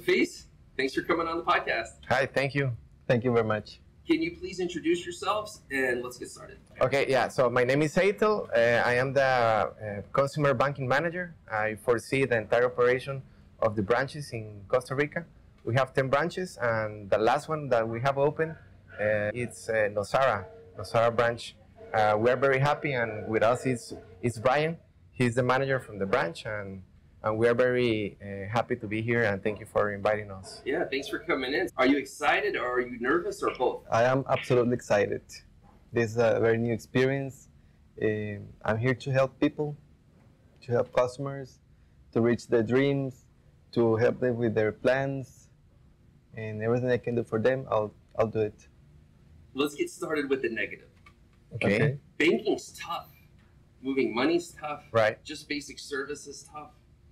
Hafiz, thanks for coming on the podcast. Hi, thank you. Thank you very much. Can you please introduce yourselves and let's get started? Okay, yeah, so my name is Eitel. I am the consumer banking manager. I foresee the entire operation of the branches in Costa Rica. We have 10 branches, and the last one that we have open, it's Nosara branch. We are very happy, and with us is Brian. He's the manager from the branch, and we are very happy to be here, and thank you for inviting us. Yeah, thanks for coming in. Are you excited or are you nervous or both? I am absolutely excited. This is a very new experience. I'm here to help people, to help customers, to reach their dreams, to help them with their plans, and everything I can do for them, I'll do it. Let's get started with the negative. Okay. Banking's tough. Moving money's tough. Right. Just basic service is tough.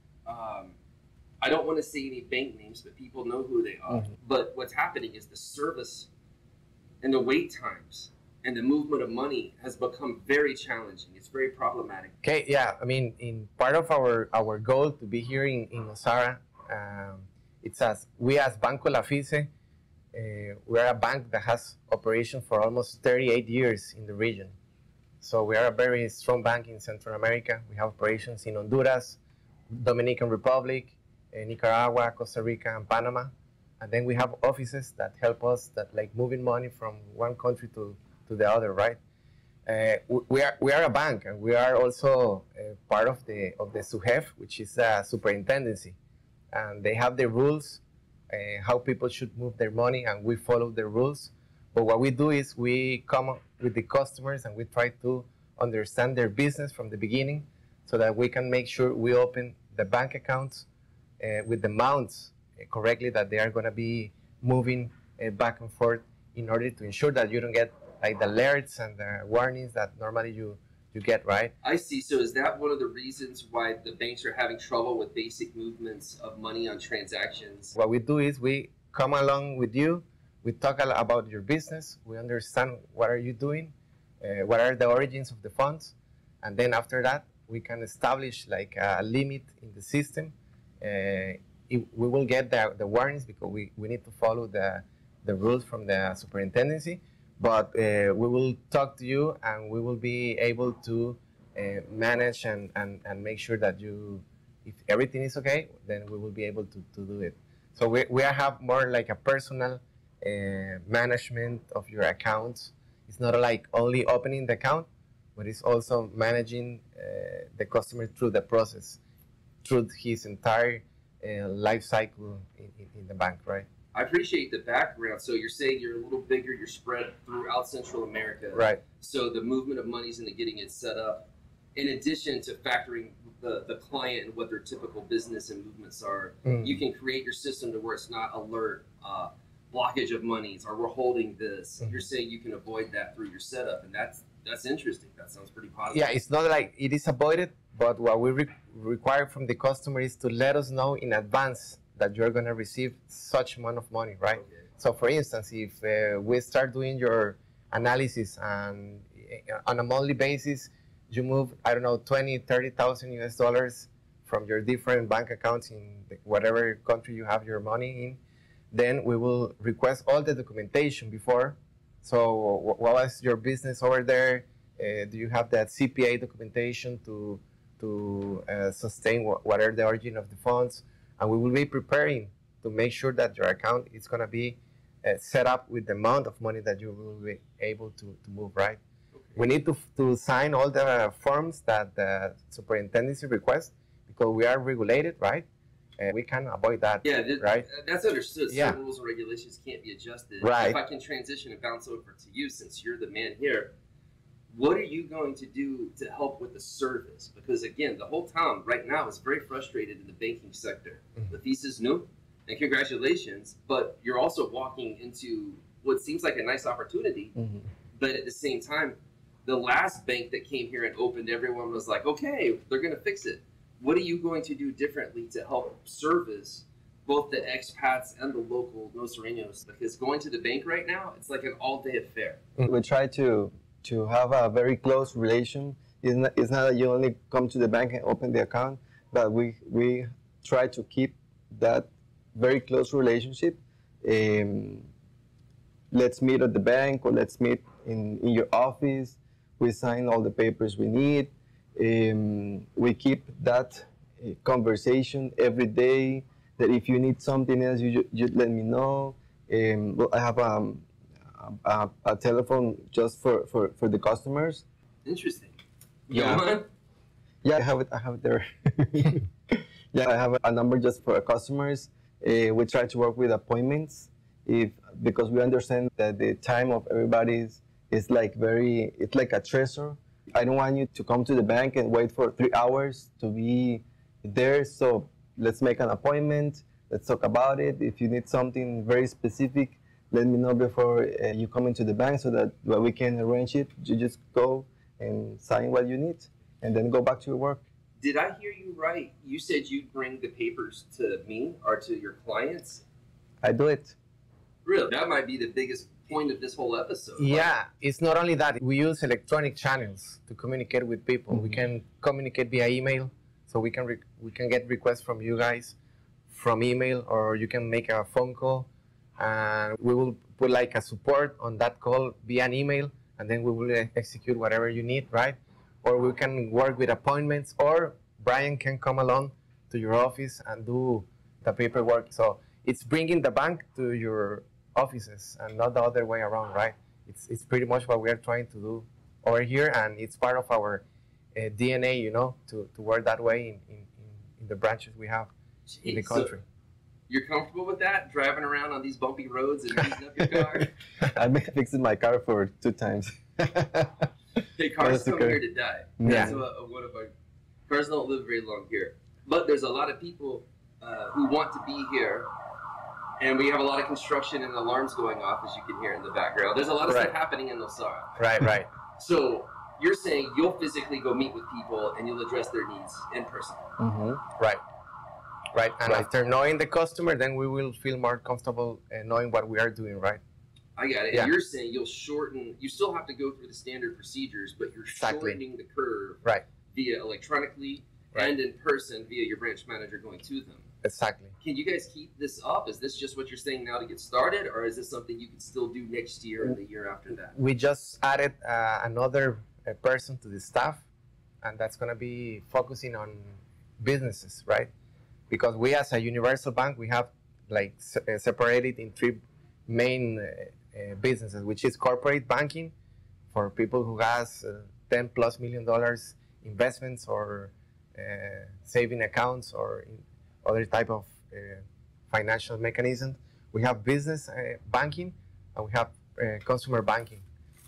I don't want to say any bank names, but people know who they are. Mm-hmm. But what's happening is the service and the wait times and the movement of money has become very challenging. It's very problematic. Okay, yeah, I mean, in part of our goal to be here in Nosara, it's we as Banco Lafice, we are a bank that has operation for almost 38 years in the region. So we are a very strong bank in Central America. We have operations in Honduras, Dominican Republic, Nicaragua, Costa Rica, and Panama. And then we have offices that help us that like moving money from one country to the other, right? We are a bank, and we are also part of the SUGEF, which is a superintendency. And they have the rules, how people should move their money, and we follow the rules. But what we do is we come with the customers and we try to understand their business from the beginning so that we can make sure we open the bank accounts with the amounts correctly that they are going to be moving back and forth in order to ensure that you don't get like the alerts and the warnings that normally you get, right? I see. So is that one of the reasons why the banks are having trouble with basic movements of money on transactions? What we do is we come along with you. We talk about your business. We understand what are you doing, what are the origins of the funds, and then after that we can establish like a limit in the system. We will get the warnings because we need to follow the rules from the superintendency, but we will talk to you and we will be able to manage and make sure that if everything is okay, then we will be able to do it. So we have more like a personal management of your accounts. It's not like only opening the account, but it's also managing the customer through the process, through his entire life cycle in the bank, right? I appreciate the background. So you're saying you're a little bigger, you're spread throughout Central America. Right. So the movement of money's into getting it set up, in addition to factoring the client and what their typical business and movements are, you can create your system to where it's not alert, blockage of monies, or we're holding this. You're saying you can avoid that through your setup, and that's interesting. That sounds pretty positive. Yeah, it's not like it is avoided, but what we require from the customer is to let us know in advance that you're going to receive such amount of money, right? Okay. So for instance, if we start doing your analysis and on a monthly basis, you move, I don't know, 20, 30,000 US dollars from your different bank accounts in whatever country you have your money in, then we will request all the documentation before. So what was your business over there? Do you have that CPA documentation to sustain what are the origin of the funds? And we will be preparing to make sure that your account is going to be set up with the amount of money that you will be able to move, right? Okay. We need to sign all the forms that the superintendency requests because we are regulated, right? We can avoid that, yeah, right? That's understood. Yeah. Some rules and regulations can't be adjusted. Right. If I can transition and bounce over to you, since you're the man here, what are you going to do to help with the service? Because again, the whole town right now is very frustrated in the banking sector. The thesis is new, and congratulations, but you're also walking into what seems like a nice opportunity, but at the same time, the last bank that came here and opened, everyone was like, okay, they're going to fix it. What are you going to do differently to help service both the expats and the local Nosareños? Because going to the bank right now, it's like an all-day affair. We try to have a very close relation. It's not that you only come to the bank and open the account, but we try to keep that very close relationship. Let's meet at the bank or let's meet in your office. We sign all the papers we need. We keep that conversation every day, that if you need something else, you let me know. Well, I have a telephone just for the customers. Interesting. Yeah. Go on. Yeah, I have it there. Yeah, I have a number just for customers. We try to work with appointments because we understand that the time of everybody is like it's like a treasure. I don't want you to come to the bank and wait for 3 hours to be there. So let's make an appointment. Let's talk about it. If you need something very specific, let me know before you come into the bank so that we can arrange it. You just go and sign what you need and then go back to your work. Did I hear you right? You said you'd bring the papers to me or to your clients? I do it. Really? That might be the biggest point of this whole episode. Yeah, it's not only that. We use electronic channels to communicate with people. We can communicate via email, so we can get requests from you guys from email, or you can make a phone call, and we will put like a support on that call via an email, and then we will execute whatever you need, right? Or we can work with appointments, or Brian can come along to your office and do the paperwork. So it's bringing the bank to your offices and not the other way around, right? It's pretty much what we are trying to do over here, and it's part of our DNA, you know, to work that way in the branches we have in the country. So you're comfortable with that, driving around on these bumpy roads and heating up your car? I've been fixing my car for 2 times. Hey, cars come here to die. That's Yeah. one of our cars don't live very long here. But there's a lot of people who want to be here, and we have a lot of construction and alarms going off, as you can hear in the background. There's a lot of Right. stuff happening in Nosara. Right. So you're saying you'll physically go meet with people and you'll address their needs in person. Right. And Right. after knowing the customer, then we will feel more comfortable knowing what we are doing, right? I got it. Yeah. And you're saying you'll shorten, you still have to go through the standard procedures, but you're Exactly. shortening the curve Right. via electronically Right. and in person via your branch manager going to them. Exactly. Can you guys keep this up? Is this just what you're saying now to get started, or is this something you can still do next year and the year after that? We just added another person to the staff, and that's going to be focusing on businesses, right? Because we, as a universal bank, we have like separated in 3 main businesses, which is corporate banking for people who has $10+ million investments or saving accounts or in other type of financial mechanisms. We have business banking, and we have consumer banking.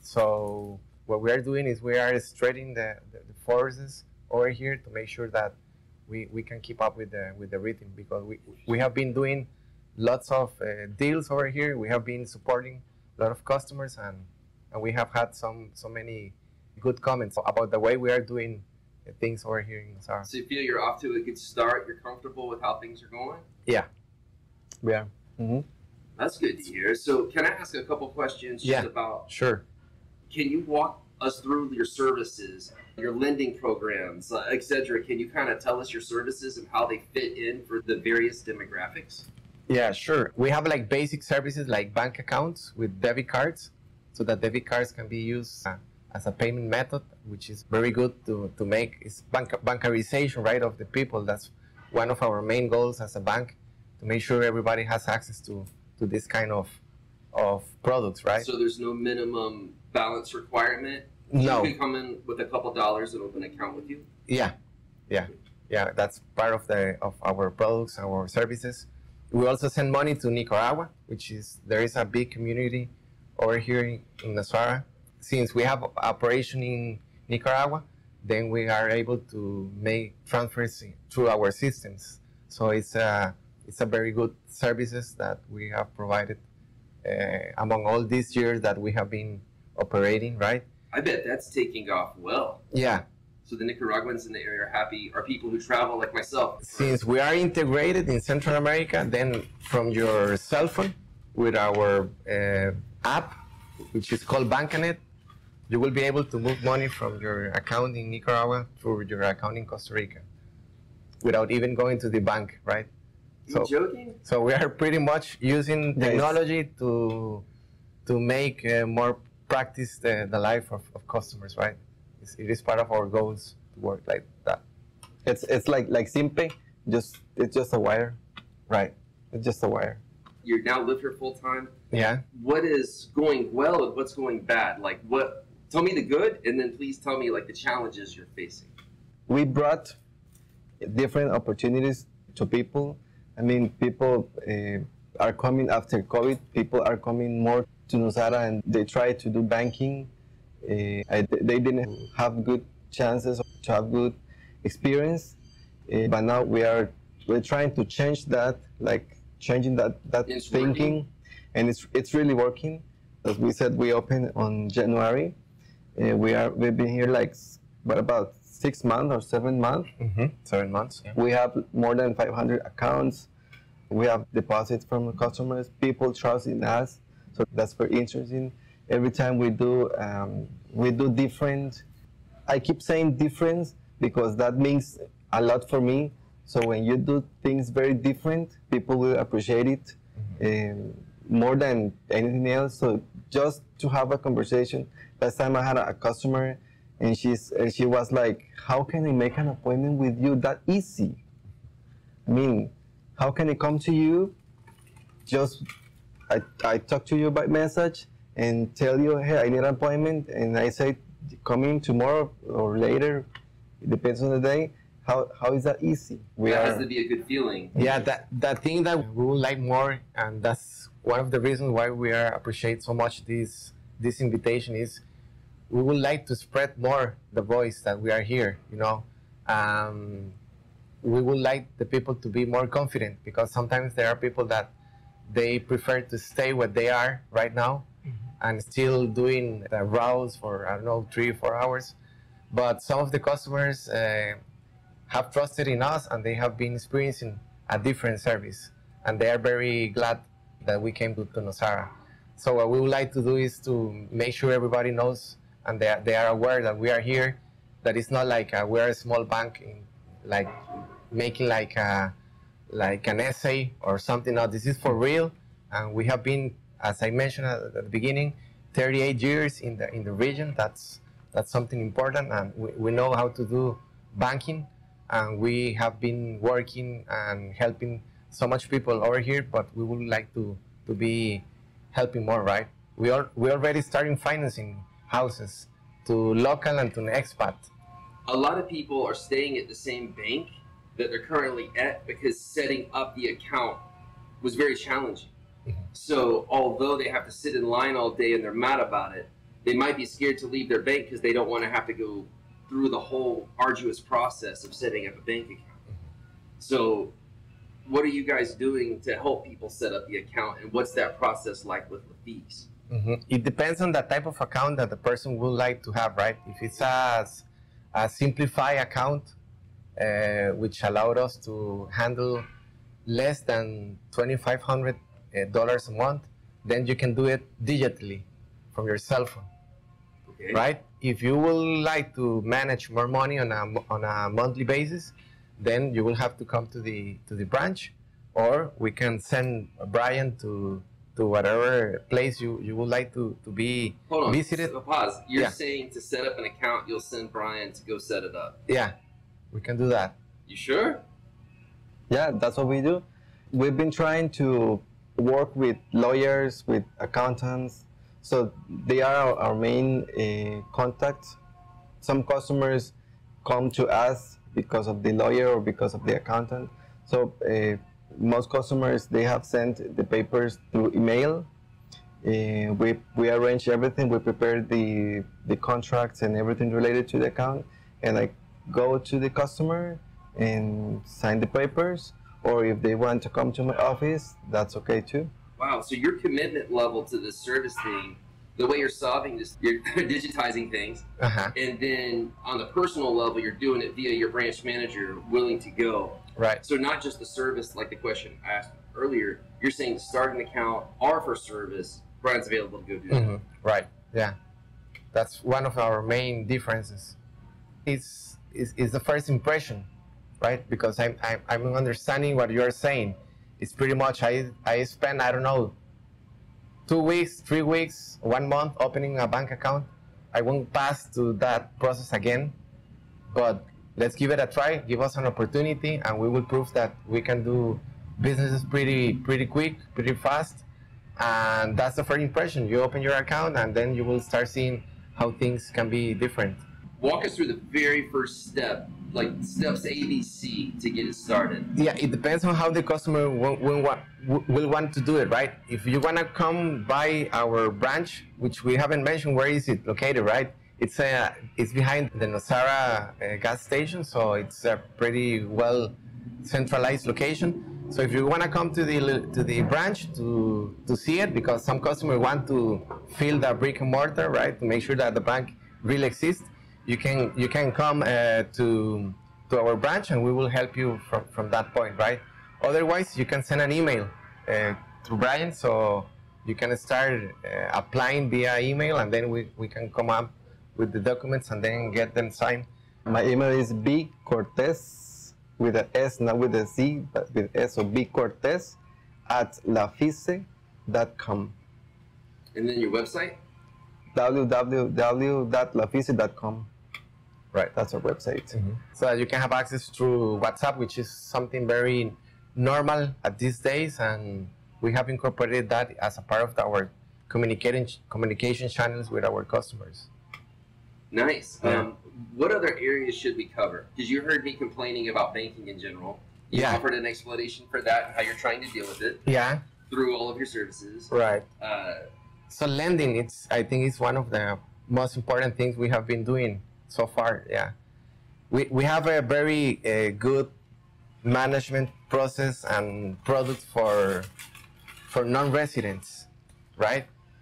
So what we are doing is we are straightening the forces over here to make sure that we can keep up with the rhythm, because we have been doing lots of deals over here. We have been supporting a lot of customers, and we have had so many good comments about the way we are doing things over here in Nosara. So you feel you're off to a good start? You're comfortable with how things are going? Yeah. We are. That's good to hear. So can I ask a couple questions just Yeah. about, Sure. can you walk us through your services, your lending programs, etc.? Can you kind of tell us your services and how they fit in for the various demographics? Yeah, sure. We have like basic services like bank accounts with debit cards, so that debit cards can be used as a payment method, which is very good to make is bancarization, right, of the people. That's one of our main goals as a bank, to make sure everybody has access to this kind of products, right? So there's no minimum balance requirement? No. You can come in with a couple dollars and open an account with you? Yeah. That's part of our products, our services. We also send money to Nicaragua, there is a big community over here in Nosara. Since we have operation in Nicaragua, then we are able to make transfers through our systems. So it's a very good services that we have provided among all these years that we have been operating, right? I bet that's taking off well. Yeah. So the Nicaraguans in the area are happy, are people who travel like myself. Since we are integrated in Central America, then from your cell phone with our app, which is called Bancanet, you will be able to move money from your account in Nicaragua to your account in Costa Rica without even going to the bank, right? You joking? So we are pretty much using technology to make more practice the life of customers, right? It is part of our goals to work like that. It's like Simpe, it's just a wire, right? It's just a wire. You now live here full time. Yeah. What is going well and what's going bad? Like what? Tell me the good, and then please tell me like the challenges you're facing. We brought different opportunities to people. I mean, people are coming after COVID. People are coming more to Nosara, and they try to do banking. They didn't have good chances to have good experience, but now we're trying to change that, like changing that thinking, and it's really working. As we said, we opened on January. We've been here like about 6 months or 7 months. 7 months. Yeah. We have more than 500 accounts. We have deposits from customers. People trust in us, so that's very interesting. Every time we do different. I keep saying different because that means a lot for me. So when you do things very different, people will appreciate it more than anything else. So just to have a conversation. Last time I had a customer, and she was like, "How can I make an appointment with you that easy? I mean, how can I come to you? Just I talk to you by message and tell you, hey, I need an appointment, and I say, come in tomorrow or later. It depends on the day. How is that easy? That has to be a good feeling. Yeah, that thing that we would like more, and that's one of the reasons why we appreciate so much this invitation is we would like to spread more the voice that we are here, you know. We would like the people to be more confident, because sometimes there are people that they prefer to stay where they are right now and still doing the routes for, I don't know, 3 or 4 hours. But some of the customers have trusted in us, and they have been experiencing a different service, and they are very glad that we came to Nosara. So what we would like to do is to make sure everybody knows, and they are aware that we are here, that it's not like we're a small bank, like making like an essay or something. No, this is for real, and we have been, as I mentioned at the beginning, 38 years in the region. That's something important, and we know how to do banking, and we have been working and helping so much people over here, but we would like to be helping more, right? We already starting financing houses to local and to expat. A lot of people are staying at the same bank that they're currently at because setting up the account was very challenging. So although they have to sit in line all day and they're mad about it, they might be scared to leave their bank because they don't want to have to go through the whole arduous process of setting up a bank account. So what are you guys doing to help people set up the account, and what's that process like with the fees? It depends on the type of account that the person would like to have, right? If it's a simplified account, which allowed us to handle less than $2,500 a month, then you can do it digitally from your cell phone, Okay. right? If you would like to manage more money on a monthly basis, then you will have to come to the branch, or we can send Brian to whatever place you would like to be Hold on. visited. So pause. You're Yeah. saying to set up an account, you'll send Brian to go set it up. Yeah, we can do that. You sure? Yeah, that's what we do. We've been trying to work with lawyers, with accountants, so they are our main contacts. Some customers come to us because of the lawyer or because of the accountant. So most customers, they have sent the papers through email. We arrange everything. We prepare the contracts and everything related to the account, and I go to the customer and sign the papers. Or if they want to come to my office, that's okay too. Wow. So your commitment level to this service thing, the way you're solving this, you're digitizing things, and then on the personal level, you're doing it via your branch manager willing to go. Right. So not just the service, like the question I asked earlier, you're saying to start an account or for service, Brian's available to go do that. Right. Yeah. That's one of our main differences. It's the first impression, right? Because I'm understanding what you're saying. it's pretty much, I spend, I don't know, 2 weeks, 3 weeks, 1 month opening a bank account. I won't pass to that process again, but let's give it a try, give us an opportunity, and we will prove that we can do businesses pretty quick, pretty fast. And that's the first impression. You open your account and then you will start seeing how things can be different. Walk us through the very first step, like steps A, B, C to get it started. Yeah, it depends on how the customer will want to do it, right? If you want to come by our branch, which we haven't mentioned, where is it located, right? It's behind the Nosara gas station, so it's a pretty well centralized location. So if you want to come to the branch to see it, because some customers want to feel the brick and mortar, right, to make sure that the bank really exists, you can come to our branch, and we will help you from that point, right? Otherwise, you can send an email to Brian, so you can start applying via email, and then we can come up with the documents and then get them signed. My email is bcortez, with an S, not with a Z, but with S, so bcortez @lafice.com. And then your website? www.lafice.com. Right. That's our website. Mm-hmm. So that you can have access through WhatsApp, which is something very normal at these days, and we have incorporated that as a part of our communication channels with our customers. Nice. Yeah. What other areas should we cover? Because you heard me complaining about banking in general. You Yeah. offered an explanation for that and how you're trying to deal with it Yeah. through all of your services. Right. Uh, So lending, I think it's one of the most important things we have been doing so far. Yeah. We have a very good management process and product for non-residents, right?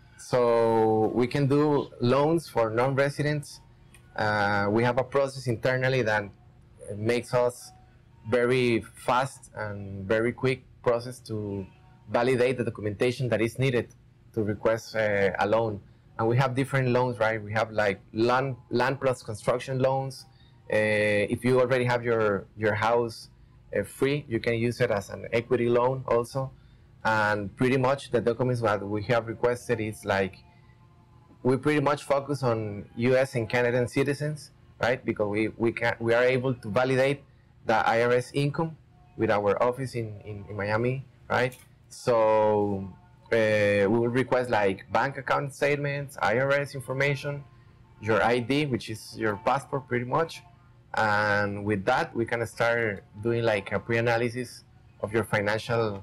So we can do loans for non-residents. We have a process internally that makes us very fast and very quick process to validate the documentation that is needed to request a loan. And we have different loans, right? We have like land plus construction loans. If you already have your house free, you can use it as an equity loan also. And pretty much the documents that we have requested is like, we pretty much focus on US and Canadian citizens, right? Because we are able to validate the IRS income with our office in Miami, right? So we will request like bank account statements, IRS information, your ID, which is your passport pretty much. And with that, we can start doing like a pre-analysis of your financial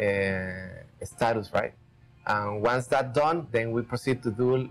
status, right? And once that's done, then we proceed to do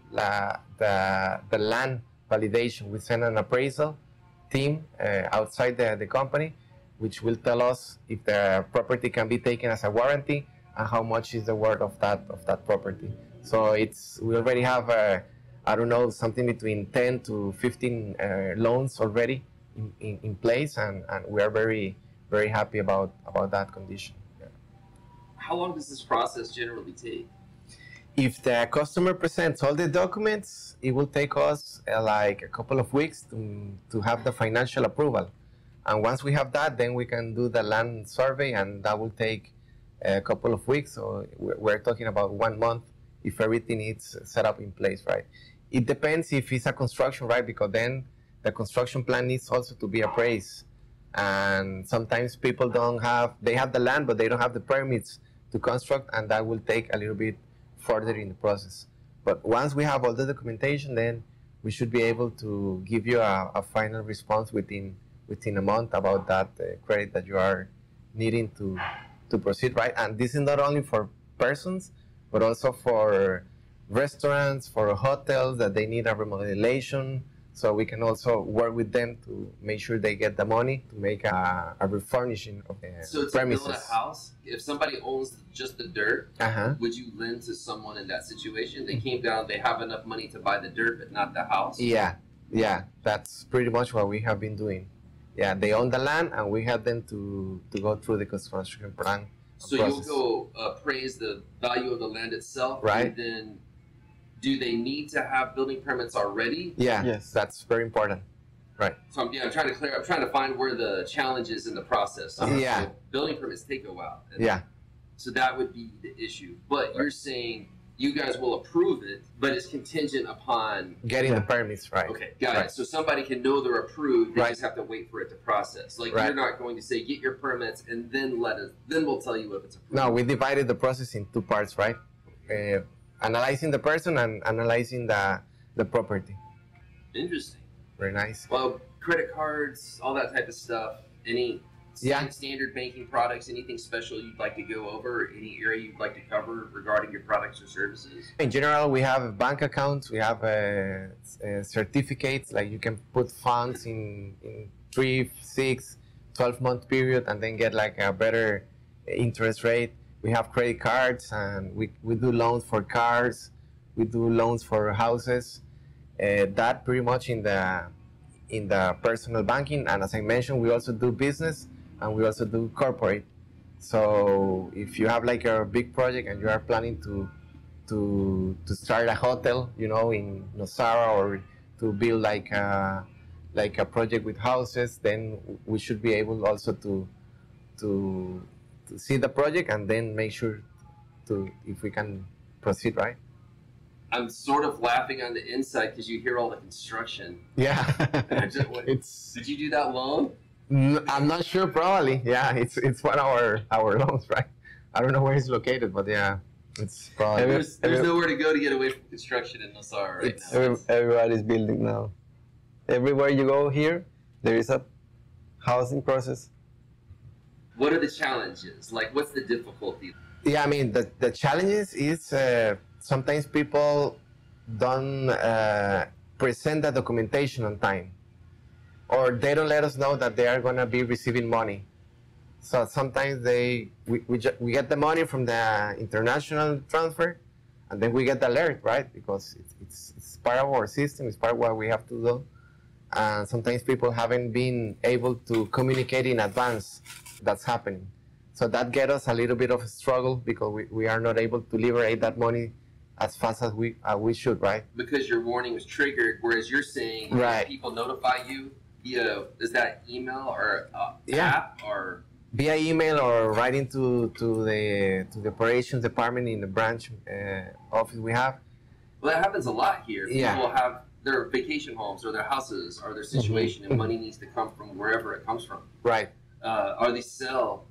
the land validation. We send an appraisal team outside the company, which will tell us if the property can be taken as a warranty and how much is the worth of that property. So we already have I don't know, something between 10 to 15 loans already in place, and we are very happy about that condition. Yeah. how long does this process generally take? If the customer presents all the documents, it will take us like a couple of weeks to have the financial approval. And once we have that, then we can do the land survey, and that will take a couple of weeks. So we're talking about 1 month if everything is set up in place, right? It depends if it's a construction, right? Because then the construction plan needs also to be appraised. And sometimes people they have the land, but they don't have the permits to construct, and that will take a little bit further in the process. But once we have all the documentation, then we should be able to give you a final response within a month about that credit that you are needing to proceed, right? And this is not only for persons, but also for restaurants, for hotels that they need a remodelation. So we can also work with them to make sure they get the money to make a refurnishing of the So to premises. build a house, if somebody owns just the dirt, Uh-huh. would you lend to someone in that situation? They came down, they have enough money to buy the dirt, but not the house? Yeah, that's pretty much what we have been doing. Yeah, they own the land, and we have them to go through the construction plan So process. you'll go appraise the value of the land itself, Right. and then do they need to have building permits already? Yeah, Yes. that's very important. So I'm trying to find where the challenge is in the process. Yeah. So building permits take a while. And Yeah, So that would be the issue. But you're saying you guys will approve it, but it's contingent upon getting the permits, right? Okay, got Right. it. So somebody can know they're approved. They Right. just have to wait for it to process. Like Right. you're not going to say get your permits and then then we'll tell you if it's approved. No, we divided the process in two parts, right? Analyzing the person and analyzing the property. Interesting. Very nice. Well, credit cards, all that type of stuff. Any Yeah. standard banking products? Anything special you'd like to go over? Any area you'd like to cover regarding your products or services? In general, we have bank accounts, we have certificates, like you can put funds in 3, 6, 12-month period and then get like a better interest rate. We have credit cards and we do loans for cars, we do loans for houses. That pretty much in the personal banking. And as I mentioned, we also do business and we also do corporate. So if you have like a big project and you are planning to start a hotel, you know, in Nosara, or to build like a project with houses, then we should be able also to see the project and then make sure if we can proceed, right? I'm sort of laughing on the inside because you hear all the construction. Yeah, Did you do that loan? I'm not sure. Probably, yeah. It's one of our loans, right? I don't know where it's located, but yeah, it's probably. There's nowhere to go to get away from construction in Nosara right now. Everybody's building now. Everywhere you go here, there is a housing process. What are the challenges? Like, what's the difficulty? Yeah, I mean the challenges is sometimes people don't present the documentation on time, or they don't let us know that they are gonna be receiving money. So sometimes we get the money from the international transfer, and then we get the alert, right? Because it's part of our system, it's part of what we have to do. And sometimes people haven't been able to communicate in advance that's happening. So that gets us a little bit of a struggle because we are not able to liberate that money as fast as we should, right? Because your warning was triggered, whereas you're saying Right. people notify you via, is that email or app or? Via email or writing to the operations department in the branch office we have. Well, that happens a lot here. Yeah. People have their vacation homes or their houses or their situation, and money needs to come from wherever it comes from. Right. Or they sell.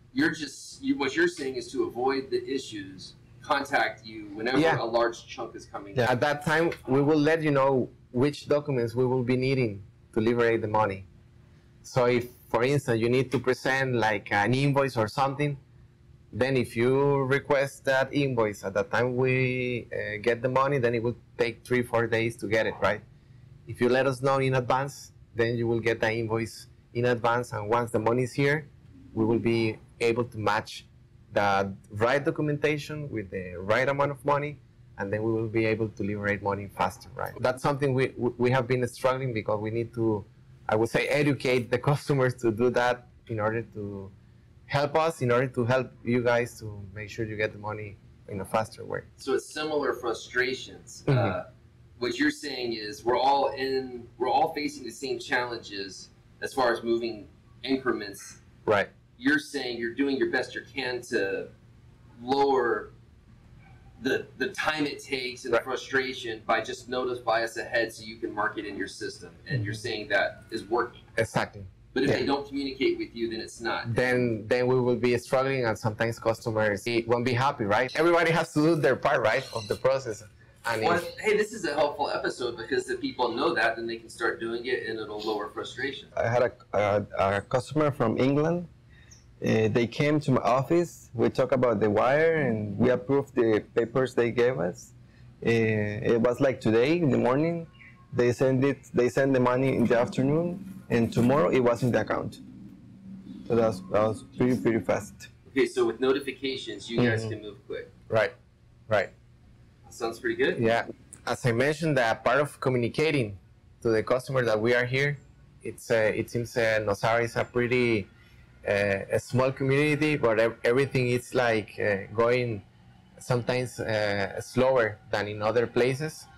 What you're saying is to avoid the issues, contact you whenever Yeah. a large chunk is coming. Yeah. At that time, we will let you know which documents we will be needing to liberate the money. So if, for instance, you need to present like an invoice or something, then if you request that invoice at the time we get the money, then it will take 3-4 days to get it, right? If you let us know in advance, then you will get the invoice in advance, and once the money is here, we will be able to match the right documentation with the right amount of money, and then we will be able to liberate money faster, right? That's something we have been struggling because we need to, I would say, educate the customers to do that in order to help us, in order to help you guys to make sure you get the money in a faster way. So it's similar frustrations. Mhm. What you're saying is we're all facing the same challenges as far as moving increments. Right. You're saying you're doing your best you can to lower the time it takes and the Right. frustration by just notify us ahead so you can mark it in your system. And you're saying that is working. Exactly. But if Yeah. they don't communicate with you, then it's not. Then we will be struggling, and sometimes customers won't be happy, right? Everybody has to do their part, right, of the process. And Well, if, hey, this is a helpful episode because if people know that, then they can start doing it and it'll lower frustration. I had a customer from England. They came to my office. We talked about the wire and we approved the papers they gave us. It was like today in the morning. They send the money in the afternoon, and tomorrow it was in the account. So that was pretty fast. Okay, so with notifications, you guys can move quick. right, right. Sounds pretty good. Yeah, as I mentioned, that part of communicating to the customer that we are here, it seems Nosara is a pretty a small community, but everything is like going sometimes slower than in other places.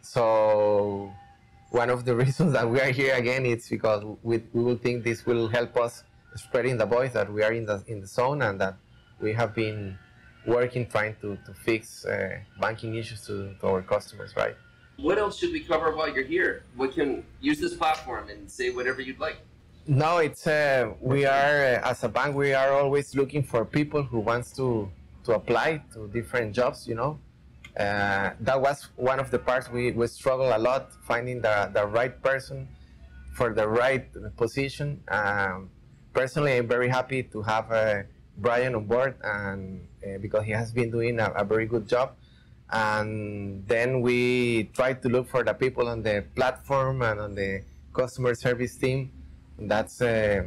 So one of the reasons that we are here again is because we will think this will help us spreading the voice that we are in the zone and that we have been working, trying to fix banking issues to our customers, right? What else should we cover while you're here? We can use this platform and say whatever you'd like. No, it's we are as a bank, we are always looking for people who wants to apply to different jobs. You know, that was one of the parts we struggle a lot finding the right person for the right position. Personally, I'm very happy to have Brian on board, and because he has been doing a very good job. And then we try to look for the people on the platform and on the customer service team. That's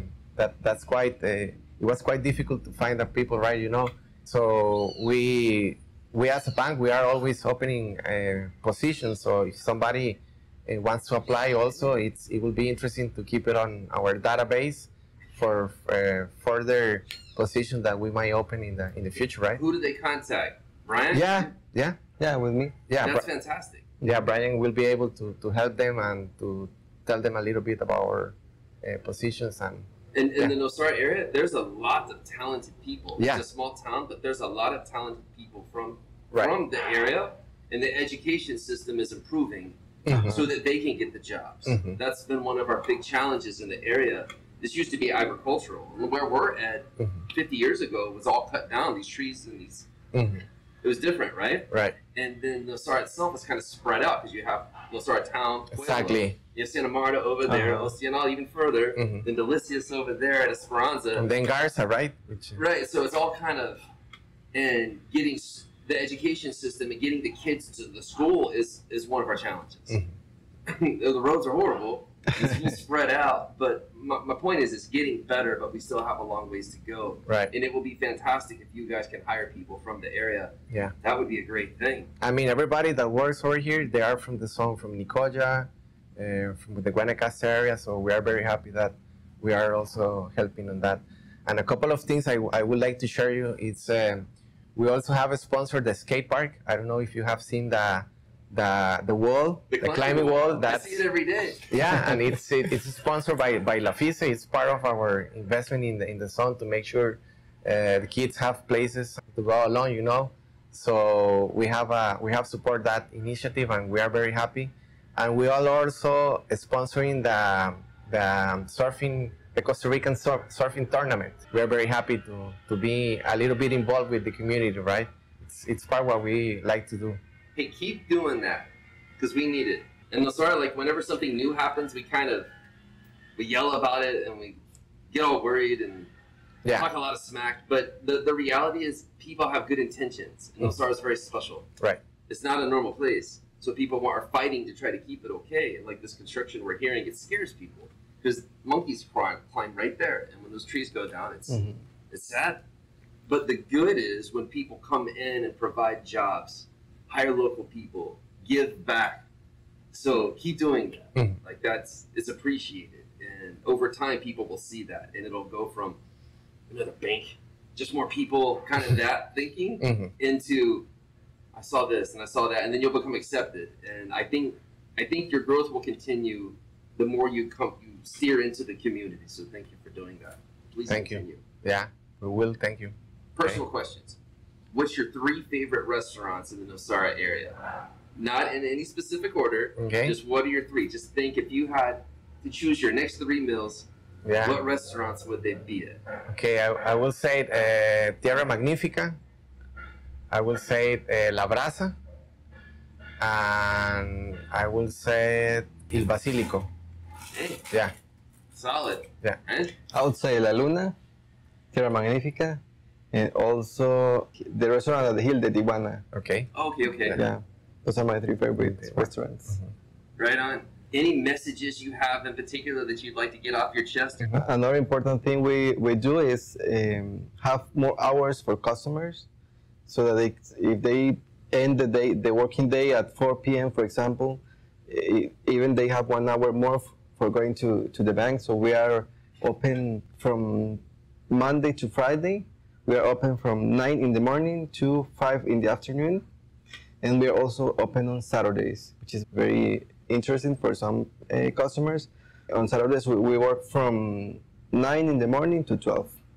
quite. It was quite difficult to find the people, right? You know, so we as a bank, we are always opening positions. So if somebody wants to apply, also it will be interesting to keep it on our database for further positions that we might open in the future, right? Who do they contact? Brian? Yeah, with me. Yeah, That's fantastic. Yeah, Brian will be able to help them and to tell them a little bit about our positions. And in the Nosara area, there's a lot of talented people. Yeah. It's a small town, but there's a lot of talented people from the area, and the education system is improving so that they can get the jobs. That's been one of our big challenges in the area. This used to be agricultural. Where we're at 50 years ago was all cut down, these trees and these... It was different, right? Right. And then Nosara itself is kind of spread out because you have Nosara town, Pueblo, Exactly. you have Santa Marta over there, Oceanal even further, then Delicias over there at Esperanza. And then Garza, right? Right, so it's all kind of, and getting the education system and getting the kids to the school is one of our challenges. The roads are horrible, it's spread out, but my point is it's getting better, but we still have a long ways to go. Right. And it will be fantastic if you guys can hire people from the area. Yeah. That would be a great thing. I mean, everybody that works over here, they are from the zone, from Nicoya, from the Guanacaste area, so we are very happy that we are also helping on that. And a couple of things I would like to share you, it's we also have a sponsor, the skate park. I don't know if you have seen the wall, the climbing wall. I see it every day. Yeah, and it's sponsored by Lafice. It's part of our investment in the zone to make sure the kids have places to go along. You know, so we have support that initiative, and we are very happy. And we are also sponsoring the surfing, the Costa Rican surfing tournament. We are very happy to be a little bit involved with the community, right? It's part of what we like to do. Hey, keep doing that, because we need it. And Nosara, like whenever something new happens, we yell about it and we get all worried and talk a lot of smack. But the reality is people have good intentions, and Nosara is very special. Right. It's not a normal place, so people are fighting to try to keep it okay. And like this construction we're hearing, it scares people because monkeys climb right there, and when those trees go down, it's sad. But the good is when people come in and provide jobs, hire local people, give back. So keep doing that. Like it's appreciated. And over time, people will see that. And it'll go from another bank, just more people kind of that thinking into, I saw this and I saw that. And then you'll become accepted. And I think your growth will continue the more you steer into the community. So thank you for doing that. Please continue. Yeah, we will. Thank you. Personal questions. What's your 3 favorite restaurants in the Nosara area? Not in any specific order. Okay. Just what are your 3? Just think if you had to choose your next 3 meals, what restaurants would they be at? Okay, I will say Tierra Magnifica. I will say La Brasa. And I will say Il Basilico. Hey. Yeah. Solid. Yeah. And I would say La Luna, Tierra Magnifica, and also the restaurant at the Hill de Tijuana. Okay. Okay. Yeah, those are my 3 favorite restaurants. Right on. Any messages you have in particular that you'd like to get off your chest? Another important thing we do is have more hours for customers, so that if they end the working day at 4 p.m., for example, even they have 1 hour more for going to the bank. So we are open from Monday to Friday. We are open from 9 in the morning to 5 in the afternoon. And we are also open on Saturdays, which is very interesting for some customers. On Saturdays, we work from 9 in the morning to 12.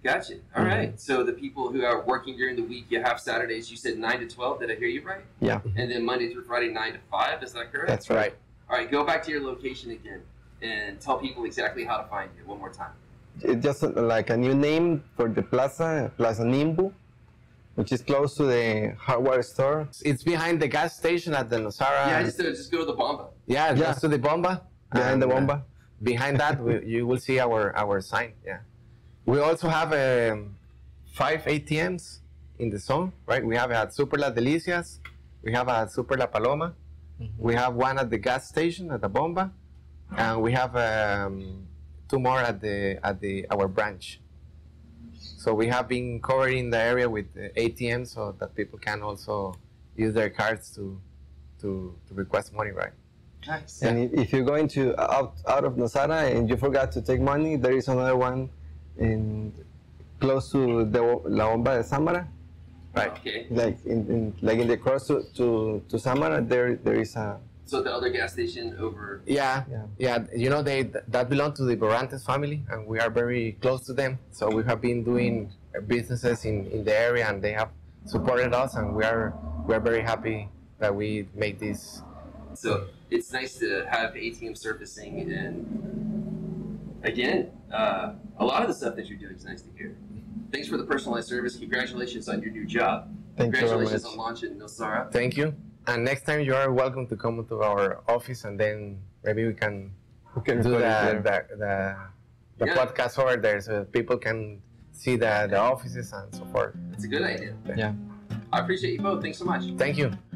Gotcha. All right. So the people who are working during the week, you have Saturdays. You said 9 to 12. Did I hear you right? Yeah, And then Monday through Friday, 9 to 5. Is that correct? that's right. All right. Go back to your location again and tell people exactly how to find you one more time. It's just like a new name for the plaza, Plaza Nimbu, which is close to the hardware store. It's behind the gas station at the Nosara. Yeah, just go to the Bomba. Yeah, Yeah. next to the Bomba. Behind the And, Bomba. Behind that, you will see our sign. Yeah. We also have 5 ATMs in the zone, right? We have at Super Las Delicias. We have at Super La Paloma. We have one at the gas station at the Bomba, and we have 2 more at our branch. So we have been covering the area with ATMs so that people can also use their cards to request money, right? Nice. And if you're going to out of Nosara and you forgot to take money, there is another one close to the La Bomba de Samara, Right. Okay. like in the cross to Samara. There is a So the other gas station over. Yeah, Yeah. yeah. You know, that belong to the Borantes family, and we are very close to them. So we have been doing businesses in the area, and they have supported us, and we are very happy that we made this. So it's nice to have ATM servicing, and again, a lot of the stuff that you're doing is nice to hear. Thanks for the personalized service. Congratulations on your new job. Thank you very Congratulations much. on launching Nosara. Thank you. And next time you are welcome to come to our office, and then maybe we can do record it the Yeah. podcast over there, so people can see the offices and so forth. It's a good idea. Yeah. I appreciate you both. Thanks so much. Thank you.